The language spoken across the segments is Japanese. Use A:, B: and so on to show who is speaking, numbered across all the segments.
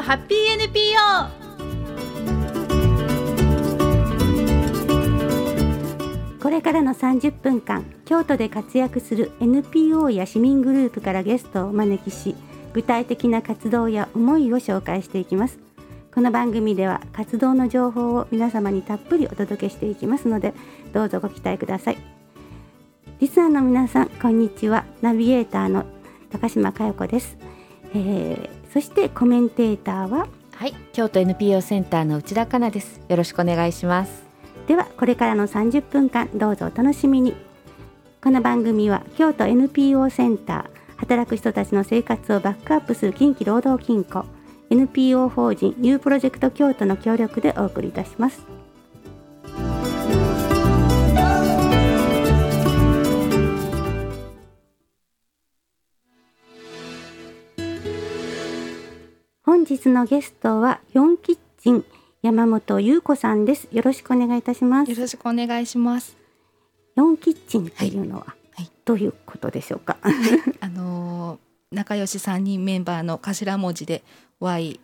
A: ハッピー NPO。
B: これからの30分間、京都で活躍する NPO や市民グループからゲストをお招きし、具体的な活動や思いを紹介していきます。この番組では活動の情報を皆様にたっぷりお届けしていきますので、どうぞご期待ください。リスナーの皆さん、こんにちは。ナビゲーターの高島佳代子です。そしてコメンテーターは、
C: はい、京都 NPO センターの内田香奈です。よろしくお願いします。
B: ではこれからの30分間どうぞお楽しみに。この番組は京都 NPO センター、働く人たちの生活をバックアップする近畿労働金庫、 NPO 法人ニュープロジェクト京都の協力でお送りいたします。本日のゲストは4キッチン山本優子さんです。よろしくお願いいたします。
D: よろしくお願いします。
B: 4キッチンというのは、どういうことでしょうか。
D: 仲良し3人メンバーの頭文字で YON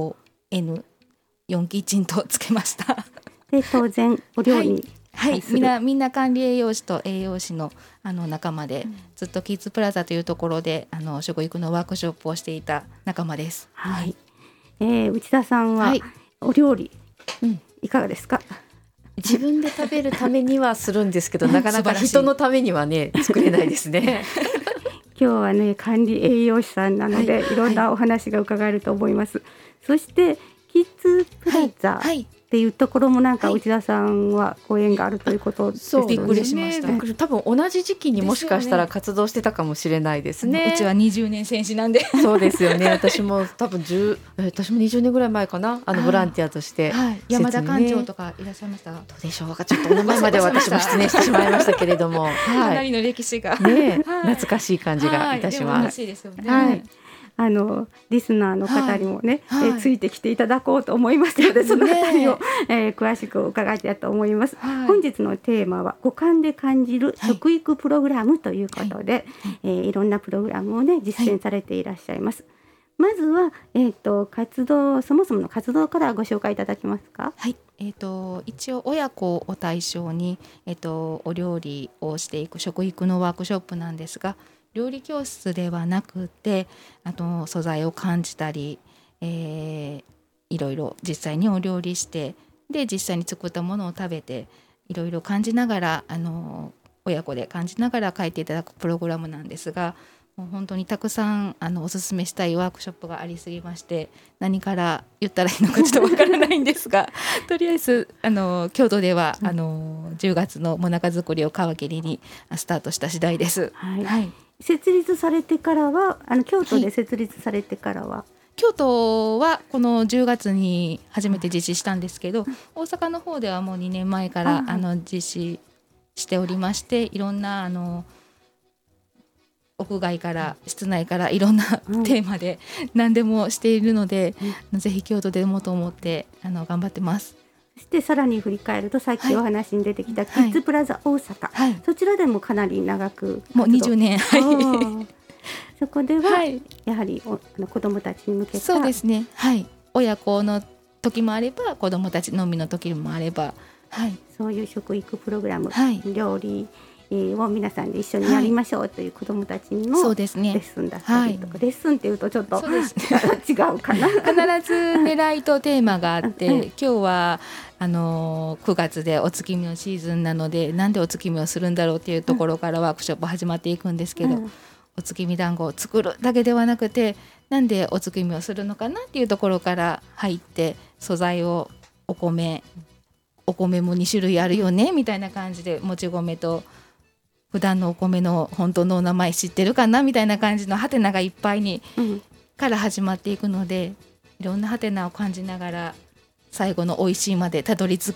D: 4キッチンとつけました。
B: で当然お料理に
D: みんな管理栄養士と栄養士の仲間で、ずっとキッズプラザというところで食育のワークショップをしていた仲間です。
B: 内田さんは、お料理、いかがですか。
C: 自分で食べるためにはするんですけどなかなか人のためにはね作れないですね。
B: 今日はね管理栄養士さんなので、いろんなお話が伺えると思います。そしてキッズプラザっていうところもなんか内田さんはご縁があるということですよね。
D: びっくりしました。
C: 多分同じ時期にもしかしたら活動してたかもしれないですね。
D: うちは20年選手なんで。
C: そうですよね。私も多分私も20年ぐらい前かな、ボランティアとして、
D: 山田館長とかいらっしゃいました。ど
C: うでしょうか。ちょっとお名前まで私も失念してしまいましたけれども、
D: かなりの歴史が、
C: 懐かしい感じがいたします。
D: 楽しいですよね。
B: リスナーの方にもね、ついてきていただこうと思いますので、そのあたりを、詳しく伺いたいと思います。本日のテーマは五感で感じる食育プログラムということで、いろんなプログラムをね実践されていらっしゃいます。まずは、活動、そもそもの活動からご紹介いただけますか。
D: 一応親子を対象に、お料理をしていく食育のワークショップなんですが、料理教室ではなくて、素材を感じたり、いろいろ実際にお料理して、で実際に作ったものを食べて、いろいろ感じながら親子で感じながら書いていただくプログラムなんですが、もう本当にたくさんおすすめしたいワークショップがありすぎまして、何から言ったらいいのかちょっとわからないんですがとりあえず京都では10月のもなか作りを皮切りにスタートした次第です。
B: 設立されてからは京都で設立されてからは、
D: 京都はこの10月に初めて実施したんですけど、大阪の方ではもう2年前から実施しておりまして、いろんな屋外から室内からいろんなテーマで何でもしているので、ぜひ京都でもと思って頑張ってます。
B: そしてさらに振り返ると、さっきお話に出てきたキッズプラザ大阪、そちらでもかなり長く
D: もう20年
B: そこでは、やはり子どもたちに向けた、
D: そうですね、親子の時もあれば子どもたちのみの時もあれば、
B: そういう食育プログラム、料理を皆さんで一緒にやりましょうという子どもたちのレッスンだったりとか、レッスンっていうとちょっと、違うかな。
D: 必ず狙いとテーマがあって、今日は9月でお月見のシーズンなので、なんでお月見をするんだろうっていうところからワークショップ始まっていくんですけど、お月見団子を作るだけではなくて、なんでお月見をするのかなっていうところから入って、素材をお米も2種類あるよねみたいな感じで、もち米と普段のお米の本当のお名前知ってるかなみたいな感じのハテナがいっぱいに、から始まっていくので、いろんなハテナを感じながら最後の美味しいまでたどり着く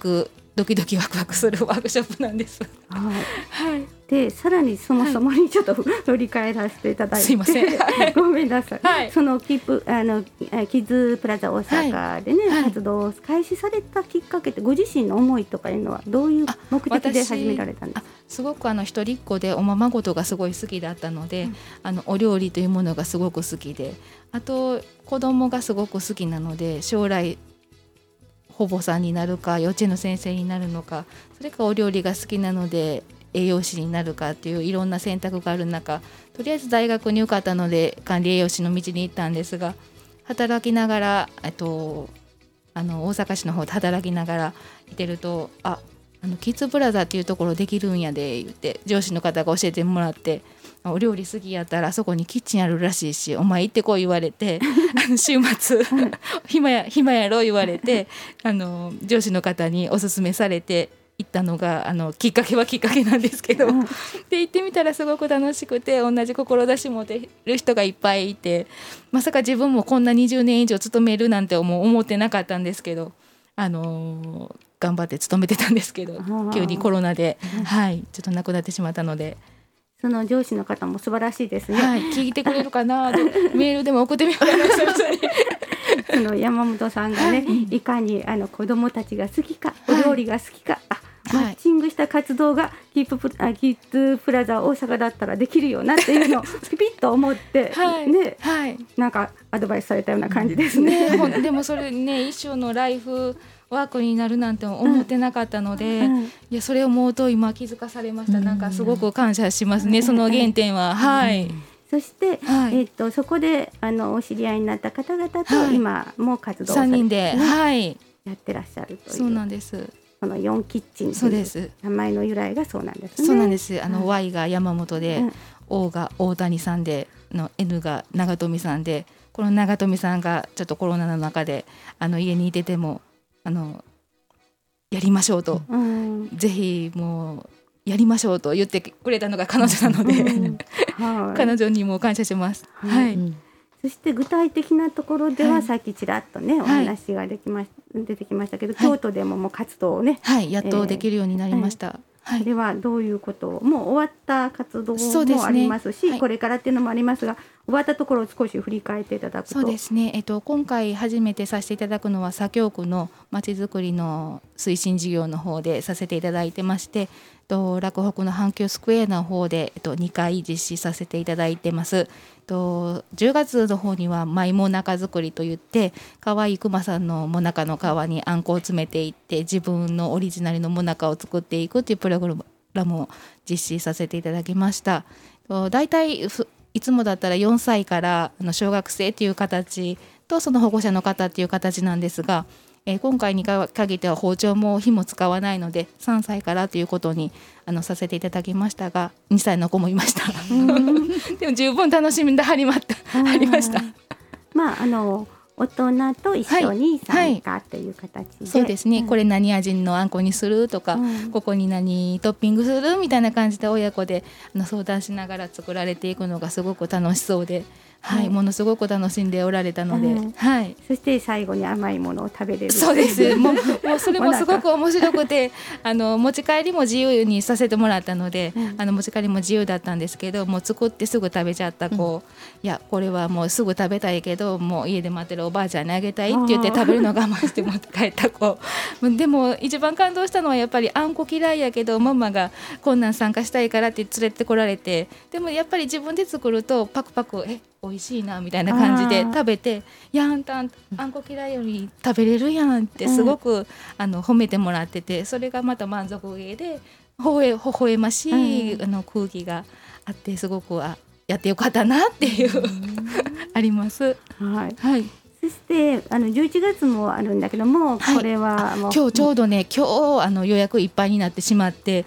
D: ドキドキワクワクするワークショップなんです。
B: はい、でさらにそもそもにちょっと振り返らせていただいて、
D: すいません、
B: ごめんなさい、そのキッズプラザ大阪でね、活動を開始されたきっかけってご自身の思いとかいうのはどういう目的で始められたんですか？
D: すごく一人っ子でおままごとがすごい好きだったので、お料理というものがすごく好きで、あと子供がすごく好きなので、将来保母さんになるか幼稚園の先生になるのか、それかお料理が好きなので栄養士になるかっていういろんな選択がある中、とりあえず大学に受かったので管理栄養士の道に行ったんですが、働きながら大阪市の方で働きながらいてると、キッズプラザっていうところできるんやで言って上司の方が教えてもらって、お料理好きやったらあそこにキッチンあるらしいしお前行ってこい言われて週末暇やろ言われて上司の方におすすめされて行ったのがきっかけなんですけど、で行ってみたらすごく楽しくて、同じ志持てる人がいっぱいいて、まさか自分もこんな20年以上勤めるなんて思ってなかったんですけど、頑張って勤めてたんですけど、急にコロナで、ちょっと亡くなってしまったので、
B: その上司の方も素晴らしいですね。
D: 聞いてくれるかなとメールでも送ってみようかな
B: その山本さんがね、いかに子どもたちが好きか、お料理が好きか、マッチングした活動がキッズプラザ大阪だったらできるよなっていうのをピピッと思ってなんかアドバイスされたような感じですね。
D: でもそれね、一生のライフワークになるなんて思ってなかったので、いやそれを思うと今気づかされました。なんかすごく感謝しますね、その原点は。
B: そして、そこでお知り合いになった方々と今も活動をされて、
D: 3人で、
B: やってらっしゃるという。
D: そうなんです。
B: この4キッチンという名前の由来がそうなんですね。
D: そうなんです。Y が山本で、O が大谷さんでN が長富さんで、この長富さんがちょっとコロナの中で家にいててもやりましょうと、ぜひもうやりましょうと言ってくれたのが彼女なので、彼女にも感謝します。
B: そして具体的なところでは、さっきちらっとねお話が出てきましたけど、京都でももう活動をね、
D: やっとできるようになりました。
B: それはどういうことを、もう終わった活動もありますし、これからっていうのもありますが、終わったところを少し振り返っていただくと。
D: そうですね、今回初めてさせていただくのは左京区のまちづくりの推進事業の方でさせていただいてまして、洛北の阪急スクエアの方で、2回実施させていただいてます。10月の方にはマイモナカ作りといって、可愛いクマさんのモナカの皮にあんこを詰めていって自分のオリジナルのモナカを作っていくというプログラムを実施させていただきました。だいたいいつもだったら4歳から小学生という形とその保護者の方という形なんですが、今回に限っては包丁も火も使わないので3歳からということにさせていただきましたが、2歳の子もいましたでも十分楽しみでありました。
B: 大人と一緒に参加という形で、
D: そうですね、これ何味のあんこにするとか、ここに何トッピングするみたいな感じで親子で相談しながら作られていくのがすごく楽しそうで、ものすごく楽しんでおられたので、
B: そして最後に甘いものを食べれる。
D: そうですもうそれもすごく面白くて持ち帰りも自由にさせてもらったので、持ち帰りも自由だったんですけど、もう作ってすぐ食べちゃった子、いやこれはもうすぐ食べたいけどもう家で待ってるおばあちゃんにあげたいって言って食べるのを我慢して持って帰った子でも一番感動したのはやっぱりあんこ嫌いやけどママがこんなん参加したいからって連れてこられて、でもやっぱり自分で作るとパクパク美味しいなみたいな感じで食べて、やんたんあんこ嫌いより食べれるやんってすごく、褒めてもらってて、それがまた満足げで微笑ましい、空気があって、すごくやってよかったなっていうあります。
B: そして11月もあるんだけども、これはもう
D: 今日ちょうどね、今日予約いっぱいになってしまって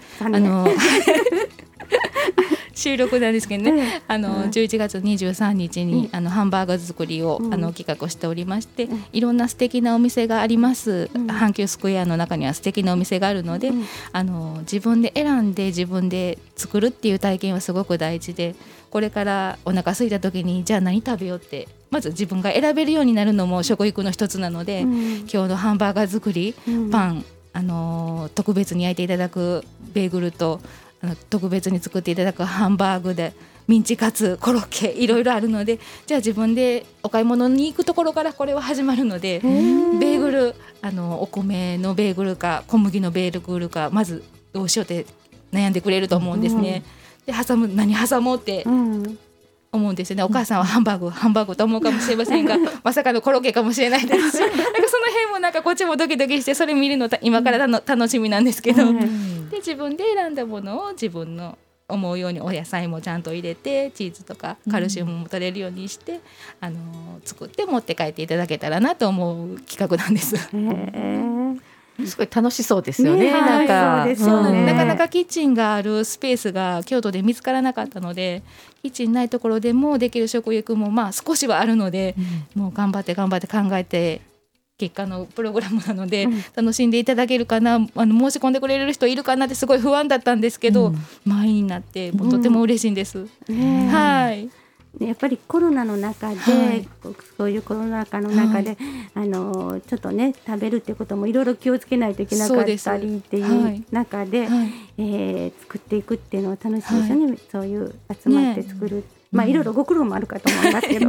D: 収録なんですけどね、11月23日にハンバーガー作りを企画しておりまして、いろんな素敵なお店があります。阪急スクエアの中には素敵なお店があるので、自分で選んで自分で作るっていう体験はすごく大事で、これからお腹空いた時にじゃあ何食べようってまず自分が選べるようになるのも食育の一つなので、今日のハンバーガー作り、パン特別に焼いていただくベーグルと特別に作っていただくハンバーグでミンチカツコロッケいろいろあるので、じゃあ自分でお買い物に行くところからこれは始まるので、ベーグルお米のベーグルか小麦のベーグルかまずどうしようって悩んでくれると思うんですね。で何挟もうって思うんですよね。お母さんはハンバーグと思うかもしれませんがまさかのコロッケかもしれないですしなんかその辺もなんかこっちもドキドキしてそれ見るの今から楽しみなんですけど、で自分で選んだものを自分の思うようにお野菜もちゃんと入れてチーズとかカルシウムも取れるようにして、作って持って帰っていただけたらなと思う企画なんです。
C: すごい楽しそうですよね。なんか、
D: なかなかキッチンがあるスペースが京都で見つからなかったので、キッチンないところでもできる食育も少しはあるので、もう頑張って考えて結果のプログラムなので、楽しんでいただけるかな、申し込んでくれる人いるかなってすごい不安だったんですけど、満員になってもうとても嬉しいんです。はい。
B: やっぱりコロナの中で、そういうコロナ禍の中で、ちょっとね食べるってこともいろいろ気をつけないといけなかったりっていう中で、作っていくっていうのは楽しいですよね。そういう集まって作る、いろいろご苦労もあるかと思いますけど、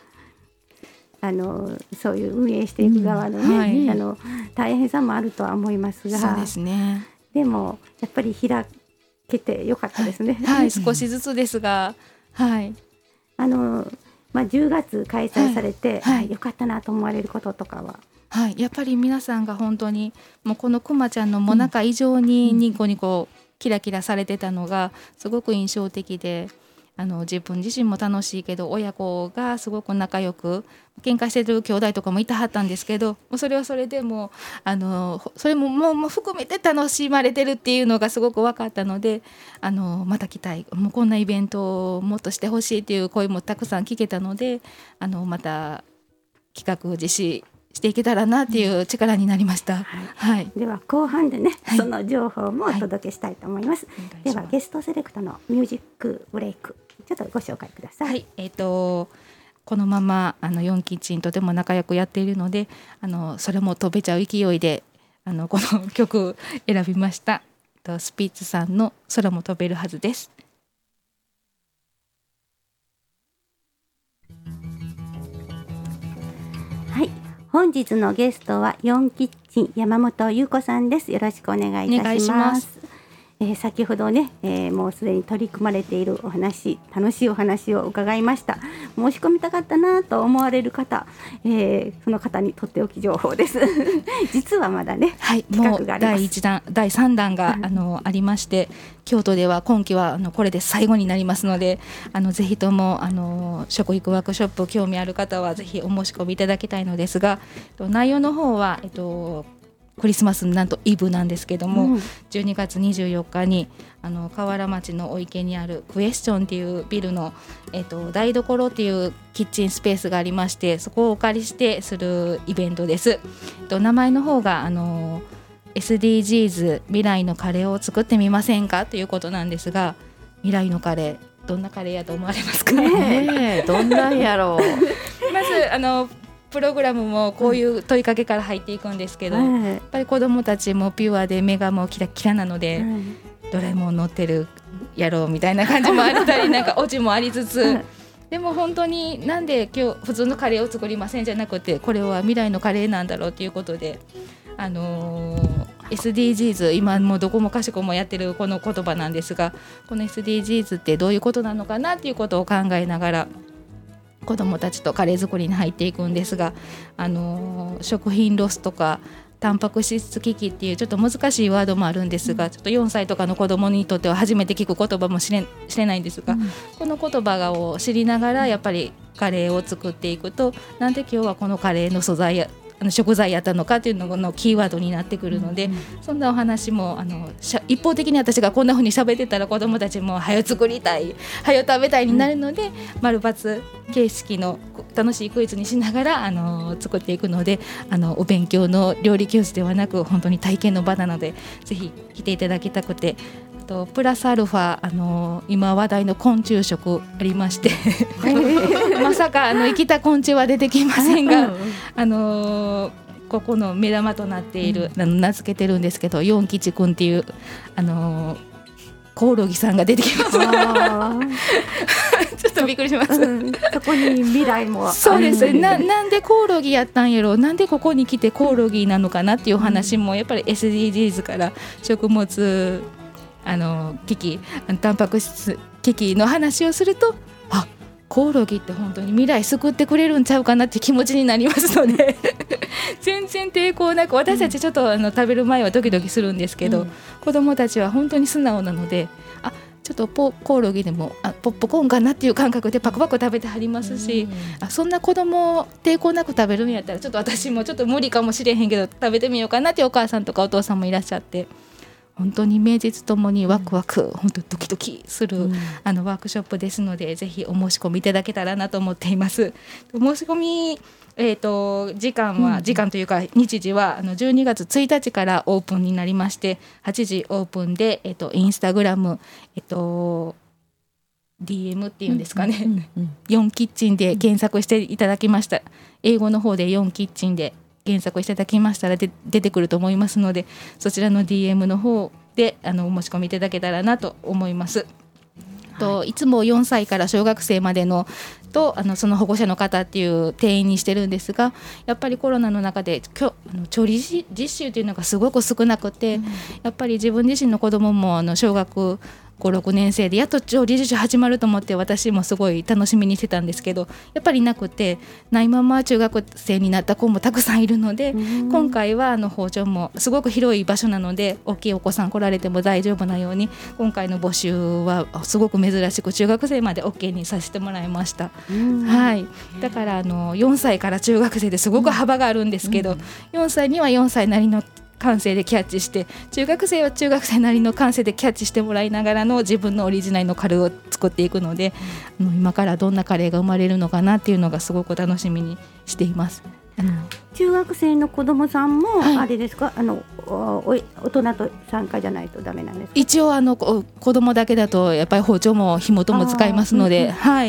B: そういう運営していく側のね、大変さもあるとは思いますが、
D: そうですね。
B: でもやっぱり開けてよかったですね。
D: 少しずつですが、
B: 10月開催されて、よかったなと思われることとかは、
D: やっぱり皆さんが本当にもうこのくまちゃんのもなか以上にニコニコキラキラされてたのがすごく印象的で、自分自身も楽しいけど親子がすごく仲良く喧嘩してる兄弟とかもいたはったんですけど、それはそれでもそれももう含めて楽しまれてるっていうのがすごく分かったので、また来たい、もうこんなイベントをもっとしてほしいっていう声もたくさん聞けたので、また企画実施していけたらなっていう力になりました。
B: では後半でね、その情報もお届けしたいと思います。ではゲストセレクトのミュージックブレイクちょっとご紹介ください。
D: このまま4キッチンとても仲良くやっているので、それも飛べちゃう勢いでこの曲選びました。スピッツさんの空も飛べるはずです。
B: 本日のゲストは4キッチン山本優子さんです。よろしくお願いいたします。先ほどね、もうすでに取り組まれているお話、楽しいお話を伺いました。申し込みたかったなと思われる方、その方にとっておき情報です実はまだね、企画があります。
D: もう第1弾第3弾がありまして、京都では今期はこれで最後になりますので、ぜひとも食育ワークショップ興味ある方はぜひお申し込みいただきたいのですが、内容の方はクリスマスなんとイブなんですけども、12月24日に河原町のお池にあるクエスチョンっていうビルの、台所っていうキッチンスペースがありまして、そこをお借りしてするイベントです。名前の方がSDGs 未来のカレーを作ってみませんかということなんですが、未来のカレーどんなカレーやと思われますかね。
C: どんなんやろう
D: まずプログラムもこういう問いかけから入っていくんですけど、やっぱり子どもたちもピュアで目がもうキラキラなので、ドラえもん乗ってるやろうみたいな感じもあったりなんかオチもありつつ、でも本当になんで今日普通のカレーを作りませんじゃなくて、これは未来のカレーなんだろうということで、SDGs 今もうどこもかしこもやってるこの言葉なんですが、この SDGs ってどういうことなのかなっていうことを考えながら子どもたちとカレー作りに入っていくんですが、食品ロスとかタンパク質危機っていうちょっと難しいワードもあるんですが、ちょっと4歳とかの子どもにとっては初めて聞く言葉もしれないんですが、この言葉を知りながらやっぱりカレーを作っていくと、なんで今日はこのカレーの素材や食材やったのかというののキーワードになってくるので、そんなお話も一方的に私がこんな風に喋ってたら子どもたちもはよ作りたいはよ食べたいになるので、丸×形式の楽しいクイズにしながら作っていくので、お勉強の料理教室ではなく本当に体験の場なのでぜひ来ていただきたくて、プラスアルファ今話題の昆虫食ありましてまさか生きた昆虫は出てきませんが、こここの目玉となっている、名付けてるんですけど、四吉くんっていうコオロギさんが出てきますちょっとびっくりします、
B: そこに未来も
D: そうです。なんでコオロギやったんやろ、なんでここに来てコオロギなのかなっていう話もやっぱり SDGs から食物危機、タンパク質危機の話をすると、あ、コオロギって本当に未来救ってくれるんちゃうかなって気持ちになりますので全然抵抗なく、私たちちょっと食べる前はドキドキするんですけど、子どもたちは本当に素直なので、あ、ちょっとコオロギでもポップコーンかなっていう感覚でパクパク食べてはりますし、そんな子供抵抗なく食べるんやったらちょっと私もちょっと無理かもしれへんけど食べてみようかなっていうお母さんとかお父さんもいらっしゃって、本当に名実ともにワクワク、本当ドキドキする、ワークショップですので、ぜひお申し込みいただけたらなと思っています。申し込み時間というか日時は12月1日からオープンになりまして、8時オープンで、インスタグラム、DM っていうんですかね、4キッチンで検索していただきました。英語の方で4キッチンで検索していただきましたら出てくると思いますので、そちらの DM の方でお申し込みいただけたらなと思います。いつも4歳から小学生までのとその保護者の方っていう定員にしてるんですが、やっぱりコロナの中で調理実習というのがすごく少なくて、やっぱり自分自身の子供も小学5、6年生でやっと調理実習始まると思って、私もすごい楽しみにしてたんですけど、やっぱりなくて、ないまま中学生になった子もたくさんいるので、今回は包丁もすごく広い場所なので、大きいお子さん来られても大丈夫なように、今回の募集はすごく珍しく中学生まで OK にさせてもらいました。はい、だから4歳から中学生ですごく幅があるんですけど、4歳には4歳なりの感性でキャッチして、中学生は中学生なりの感性でキャッチしてもらいながらの自分のオリジナルのカレーを作っていくので、今からどんなカレーが生まれるのかなっていうのがすごく楽しみにしています。
B: 中学生の子どもさんもあれですか、大人と参加じゃないとダメなんですか？
D: 一応子どもだけだとやっぱり包丁も紐とも使いますので、はい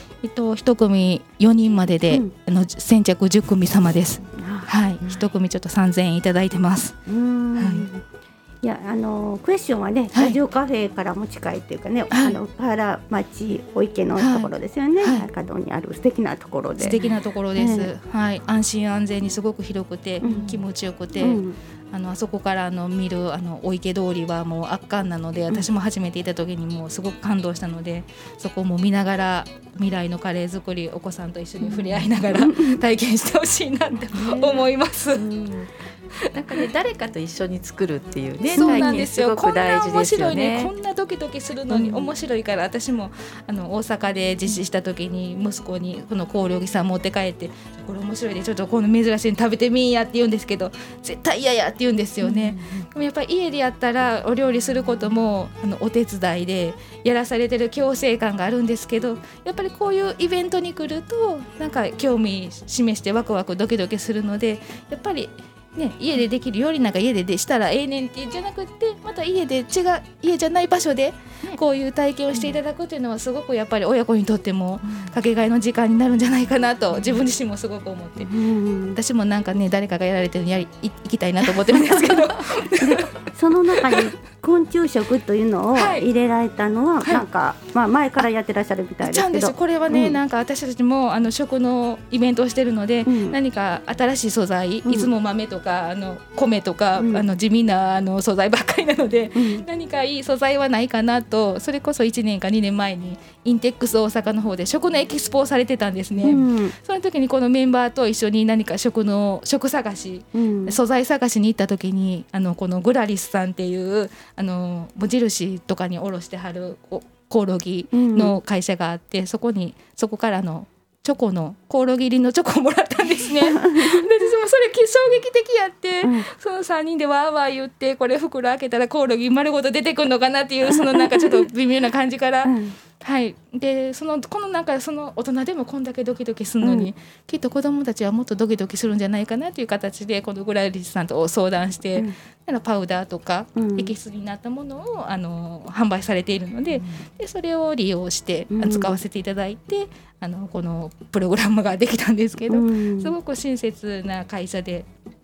D: 、1組4人までで、先着10組様です。はい、1組ちょっと3000円いただいてます。
B: いやクエスチョンはね、ラジオカフェからも近いっていうかね、河原町お池のところですよね、角にある素敵なところで、
D: 素敵なところです、はい、安心安全にすごく広くて、気持ちよくて、あそこから見るお池通りはもう圧巻なので、私も初めていた時にもうすごく感動したので、そこも見ながら未来のカレー作り、お子さんと一緒に触れ合いながら体験してほしいなって思います。
C: なんかね、誰かと一緒に作るっていうね、
D: そうなんですよ。
C: すごく大事ですよね。
D: こんな面白いね、こんなドキドキするのに面白いから、私も大阪で実施した時に息子にこのコオロギさん持って帰って、これ面白いでちょっとこの珍しいの食べてみんやって言うんですけど、絶対嫌やって言うんですよね。でもやっぱり家でやったらお料理することもお手伝いでやらされてる強制感があるんですけど、やっぱりこういうイベントに来るとなんか興味示してワクワクドキドキするので、やっぱりね、家でできるよりなんか家でしたらええねんってじゃなくて、また家じゃない場所でこういう体験をしていただくというのはすごくやっぱり親子にとってもかけがえの時間になるんじゃないかなと自分自身もすごく思って、私もなんかね、誰かがやられてるの行きたいなと思ってるんですけど
B: その中に昆虫食というのを入れられたのは、なんか、前からやってらっしゃるみたいですけど、
D: これはね、なんか私たちも食のイベントをしてるので、何か新しい素材、いつも豆とか米とか、地味な素材ばっかりなので、何かいい素材はないかなと、それこそ1年か2年前にインテックス大阪の方で食のエキスポをされてたんですね、その時にこのメンバーと一緒に何か食探し、素材探しに行った時にこのグラリスさんっていう無印とかに卸してはるコオロギの会社があって、そこからチョコのコオロギ入りのチョコをもらったんですねで、それ衝撃的やって、その3人でわーわー言って、これ袋開けたらコオロギ丸ごと出てくるのかなっていう、そのなんかちょっと微妙な感じからはい、でこのなんかその大人でもこんだけドキドキするのに、きっと子どもたちはもっとドキドキするんじゃないかなという形で、このグラリスさんと相談して、パウダーとかエキスになったものを販売されているので、それを利用して使わせていただいて、このプログラムができたんですけど、すごく親切な会社で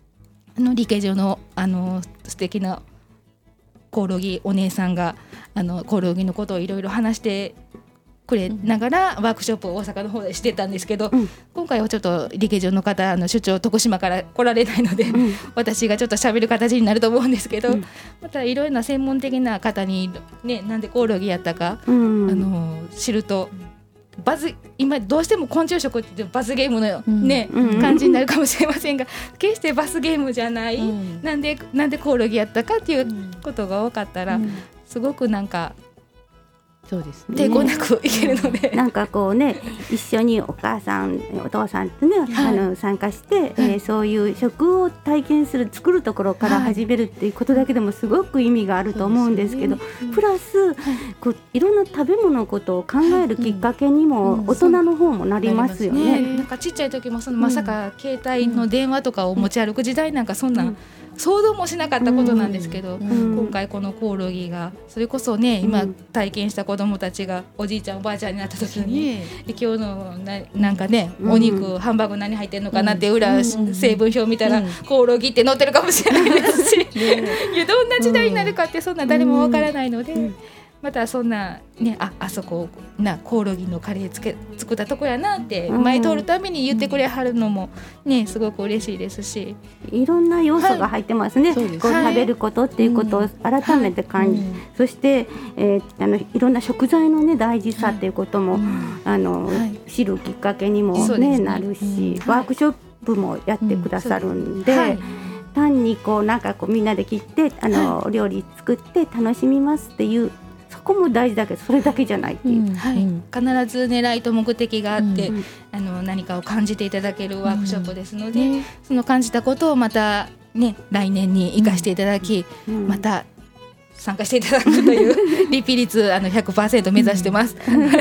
D: 理系上の素敵なコオロギお姉さんがコオロギのことをいろいろ話してくれながらワークショップを大阪の方でしてたんですけど、今回はちょっと理系上の方出張徳島から来られないので、私がちょっと喋る形になると思うんですけど、またいろいろな専門的な方に、ね、なんでコオロギやったか、知ると今どうしても昆虫食ってバズゲームの、ね感じになるかもしれませんが、決してバスゲームじゃない、なんでコオロギやったかっていうことが分かったら、すごくなんか
C: そうですね、
D: 抵抗なくいけるので、
B: なんかこうね一緒にお母さんお父さんとね、参加して、そういう食を体験する作るところから始めるっていうことだけでもすごく意味があると思うんですけど、プラスこういろんな食べ物のことを考えるきっかけにも大人の方もなりますよね。
D: なんかちっちゃい時もまさか携帯の電話とかを持ち歩く時代なんかそんな想像もしなかったことなんですけど、今回このコオロギがそれこそね、今体験した子どもたちがおじいちゃんおばあちゃんになった時に、今日のなんかね、お肉ハンバーグ何入ってんのかなって裏成分表見たら、コオロギって載ってるかもしれないですし、どんな時代になるかってそんな誰もわからないので、またそんなね、あそこコオロギのカレー作ったとこやなって前通るために言ってくれはるのもね、すごく嬉しいですし、
B: いろんな要素が入ってますね。こう食べることっていうことを改めて感じ、そして、いろんな食材のね大事さっていうことも、知るきっかけにも、ねなるし、ワークショップもやってくださるんで、単にこうなんかこうみんなで切って料理作って楽しみますっていう、そこも大事だけどそれだけじゃないっていう、
D: 必ず狙いと目的があって、何かを感じていただけるワークショップですので、その感じたことをまたね来年に生かしていただき、また参加していただくというリピ率100% 目指してます。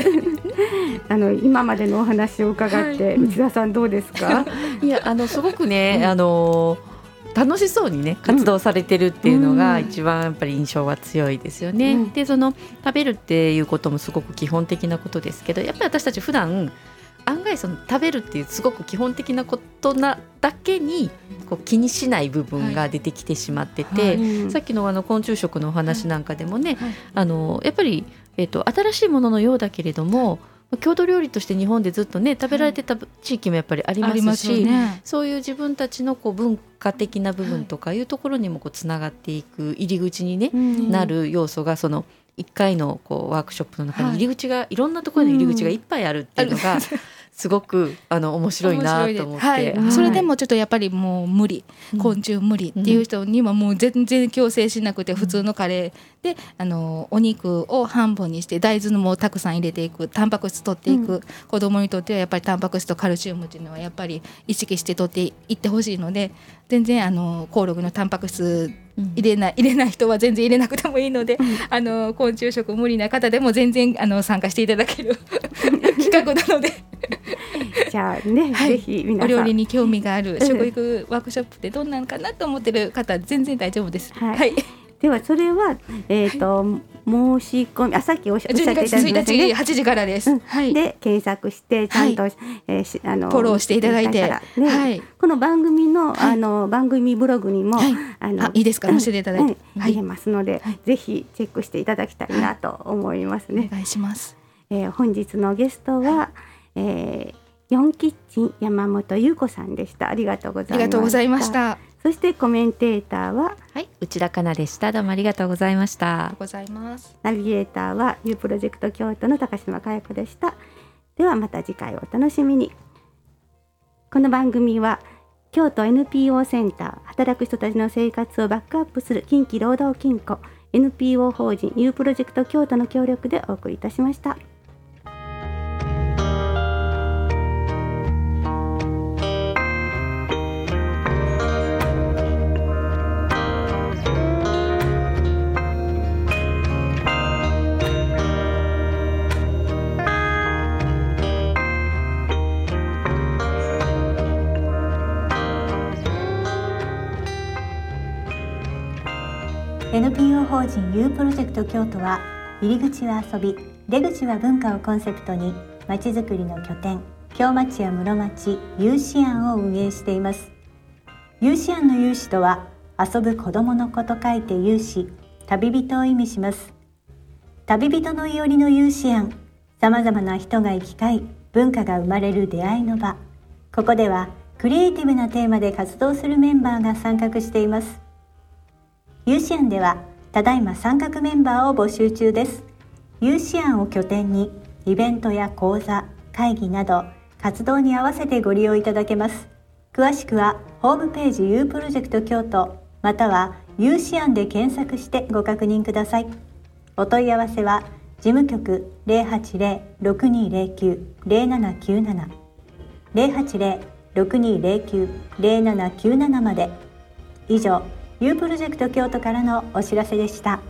B: 今までのお話を伺って、内田さんどうですか？
C: いやすごくね、楽しそうにね活動されてるっていうのが一番やっぱり印象は強いですよね。でその食べるっていうこともすごく基本的なことですけど、やっぱり私たち普段案外その食べるっていうすごく基本的なことだけにこう気にしない部分が出てきてしまってて、さっきの昆虫食のお話なんかでもね、やっぱり、新しいもののようだけれども郷土料理として日本でずっとね食べられてた地域もやっぱりありますし、そういう自分たちのこう文化的な部分とかいうところにもこうつながっていく入り口に、ねなる要素がその1回のこうワークショップの中に入り口が、いろんなところに入り口がいっぱいあるっていうのがすごく面白いなと思って、
D: それでもちょっとやっぱりもう無理、昆虫無理っていう人にはもう全然強制しなくて、普通のカレーでお肉を半分にして大豆のもたくさん入れていく、タンパク質取っていく、子どもにとってはやっぱりタンパク質とカルシウムっていうのはやっぱり意識して取っていってほしいので、全然コオロギのタンパク質入れない人は全然入れなくてもいいので、昆虫食無理な方でも全然参加していただける企画なので
B: じゃあね、ぜひ皆さん
D: お料理に興味がある食育ワークショップってどんなんかなと思ってる方全然大丈夫です。
B: ではそれは、申し込みさっきおっしゃっていただきましたね。12月1日
D: 8時からです。
B: で検索してちゃんと、フ
D: ォローしていただいて、
B: この番組の、番組ブログにも、
D: いいですか、載せていただいて、
B: 入れますので、ぜひチェックしていただきたいなと思いますね。
D: お願いします。
B: 本日のゲストは、ヨンキッチン山本優子さんでした。ありがとうございました。そしてコメンテーターは、
C: 内田香奈でした。どうもありがとうございました。
B: ナビゲーターは U プロジェクト京都の高島佳代子でした。ではまた次回お楽しみに。この番組は京都 NPO センター、働く人たちの生活をバックアップする近畿労働金庫 NPO 法人 U プロジェクト京都の協力でお送りいたしました。
A: NPO 法人 U プロジェクト京都は、入り口は遊び、出口は文化をコンセプトに、まちづくりの拠点、京町や室町、U 思案を運営しています。 ユーシアンのユーシとは遊ぶ子供の子と書いてユーシ、旅人を意味します。旅人のいおりのユーシアン、さまざまな人が行き交い、文化が生まれる出会いの場。ここではクリエイティブなテーマで活動するメンバーが参画しています。ユーシアンではただいま参画メンバーを募集中です。ユーシアンを拠点にイベントや講座、会議など活動に合わせてご利用いただけます。詳しくはホームページ U プロジェクト京都またはユーシアンで検索してご確認ください。お問い合わせは事務局 080-6209-0797 080-6209-0797まで。以上 U プロジェクト京都からのお知らせでした。